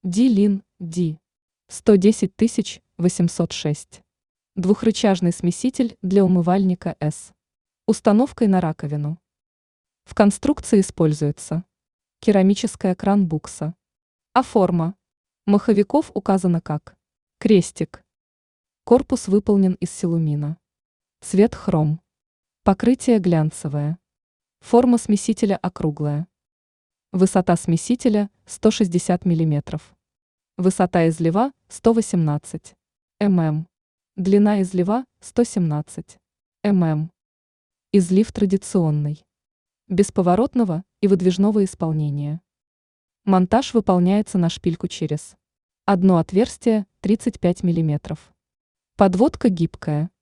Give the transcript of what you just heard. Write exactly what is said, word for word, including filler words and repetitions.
Ди-Лин, Ди. сто десять тысяч восемьсот шесть. Двухрычажный смеситель для умывальника С. Установкой на раковину. В конструкции используется керамическая кран-букса. А форма маховиков указана как крестик. Корпус выполнен из силумина. Цвет хром. Покрытие глянцевое. Форма смесителя округлая. Высота смесителя сто шестьдесят миллиметров. Высота излива сто восемнадцать миллиметров. Длина излива сто семнадцать миллиметров. Излив традиционный. Без поворотного и выдвижного исполнения. Монтаж выполняется на шпильку через одно отверстие тридцать пять миллиметров. Подводка гибкая.